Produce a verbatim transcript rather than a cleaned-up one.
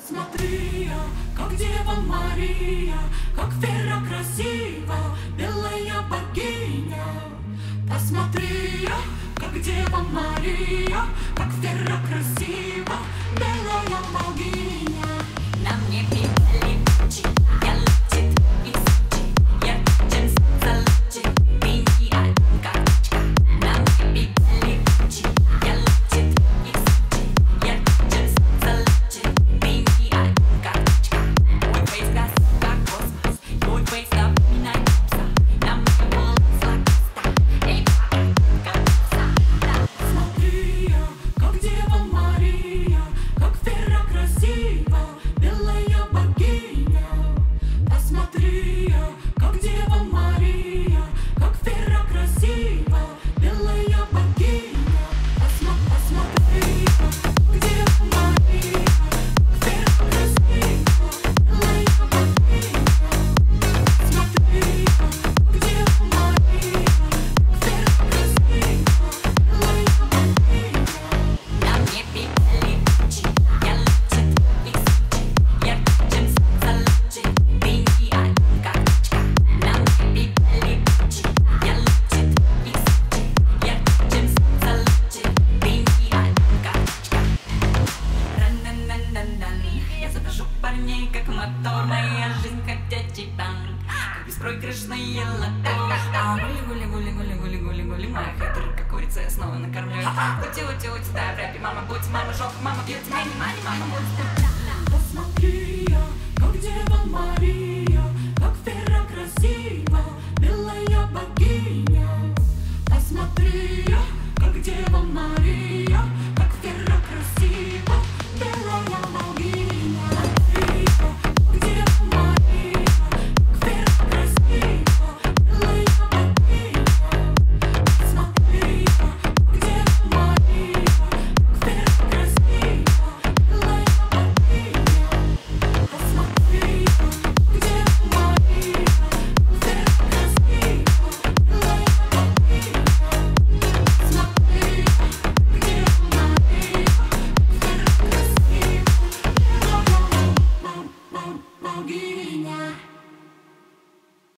Смотри, как Дева Мария, как Вера красива, белая богиня. Посмотри, как Дева Мария, как Вера красива, белая богиня. На мне летит, я летит из Сочи, ярче, чем солнце лучи, миньян карточка. На мне летит, я летит из Сочи, ярче, чем солнце лучи, миньян карточка. Мой фейс газ, как космос, мой фейс напоминает пса. На мне волосы лакоста, эй, карточка. Смотри, как Дева Мария, как Вера красива, белая богиня. Посмотри, как Дева Мария, как Вера красива, белая богиня. Посма посмотри, как Дева Мария, как Вера красива, белая богиня. Смотри, как Дева Мария, как Вера красива, белая богиня. На мне летит, я летит из Сочи, ярче, чем солнце лучи, миньян карточка. На мне летит, я летит из Сочи, ярче, чем солнце лучи, миньян карточка. Ран-нан-нан-нан-нан, я завожу парней как мотор, моя жизнь ходячий танк, как беспроигрышное лото. А гули-гули-гули-гули-гули-гули-гули, моя хейтер, как курица, я снова накормлю их. Ути-ути-ути, да, в рэпе, мама, будь, мама, жоп, мама, бьет, мани, мани, мама, будь. Посмотри,